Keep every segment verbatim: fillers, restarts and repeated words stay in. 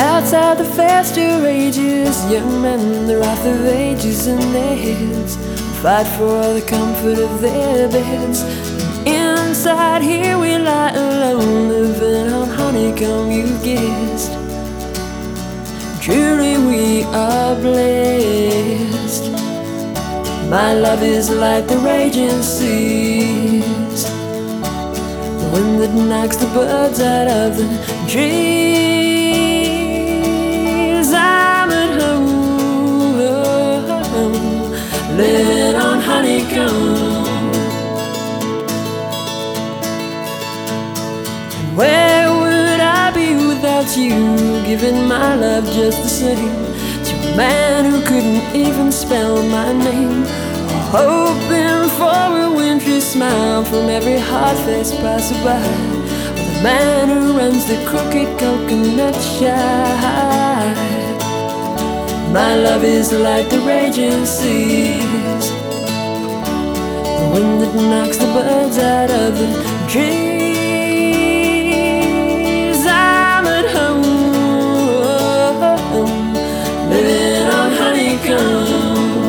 Outside the faster rages, young men in the wrath of ages in their heads fight for the comfort of their beds. Inside here we lie alone, living on honeycomb, you've guessed. Truly we are blessed. My love is like the raging seas, the wind that knocks the birds out of the trees. I'm at home, living on honeycomb. Where would I be without you, giving my love just the same to a man who couldn't even spell my name, hoping for a wintry smile from every hard-faced passerby, or the man who runs the crooked coconut shop. My love is like the raging seas, the wind that knocks the birds out of the trees. Living on honeycomb.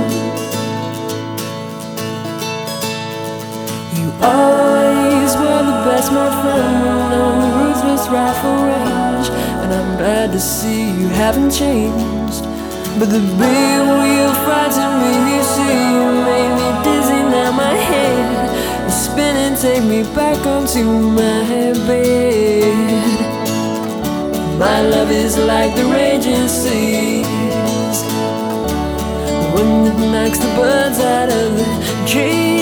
You always were the best, my friend, on the ruthless rifle range, and I'm glad to see you haven't changed. But the big wheel frightened me, you see, you made me dizzy. Now my head is spinning, take me back onto my bed. My love is like the raging seas, the wind that knocks the birds out of the trees.